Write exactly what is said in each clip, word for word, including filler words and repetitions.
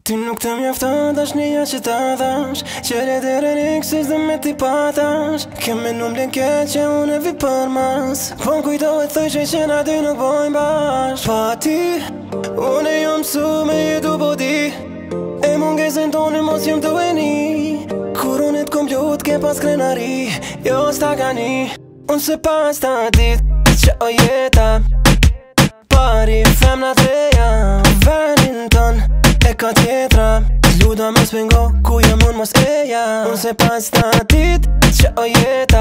Ty nuk të mjafton dashnia që ta dhash, që le derën e kësës dhe me t'i patash. Kem me nuk blen keq që unë e vi për mas, po m'kujtohet thoj që që na dy nuk bojnë bash. Pa ty, unë e jom mësu me jetu po di, e mungesën tonë mos jom të veni. Kur unë e t'komplut ke pas krenari, jo s'ta gani. Unë se pas ta dit që o jeta pari femna treja venin ton e ka tjetra. Luda mos pengo ku jam unë mos eja. Unë se pas ta dit që o jeta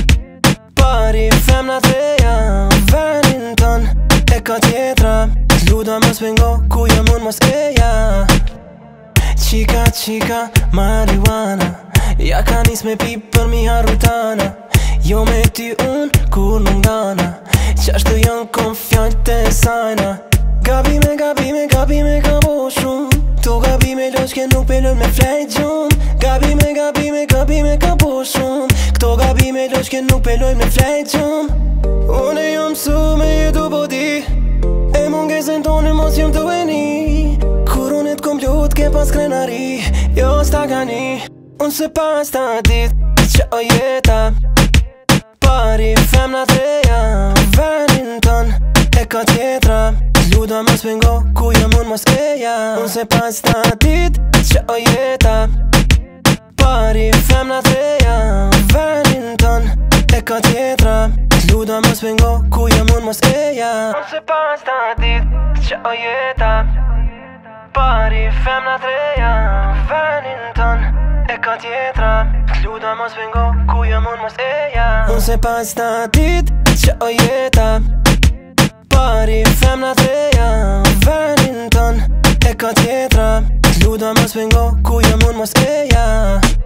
pari femna treja venin ton e ka tjetra. Luda mos pengo ku jam unë mos eja. Qika qika marijuana, ja ka nis me pi për mi harrutana. Jo me ty unë kur nuk dana, qashtu janë kom fjallët e sajna. Gabime, gabime, gabime ka po shumë, to gabime loqke nuk pelon me flejt gjumë. Gabime, gabime, gabime ka po shumë, këto gabime loqke nuk pelon me flejt gjumë. Unë e jom mësu me jetu po di, e mungesën tonë mos jom të veni. Kur unë e t'komplut ke pas krenari, jo s'ta gani. Unë se pas ta dit që o jeta pari femna treja venin ton e ka tjetra. Luda mos pengo ku jam unë mos eja. Unë se pas ta dit që o jeta pari femna treja venin ton e ka tjetra. Luda mos pengo ku jam unë mos eja. Unë se pas ta dit që o jeta pari femna treja venin ton e ka tjetra. Luda mos pengo ku jam unë mos eja. Unë se pas ta dit që o jeta pari femna treja venin ton e ka tjetra. Luda mos pengo ku jam unë mos eja.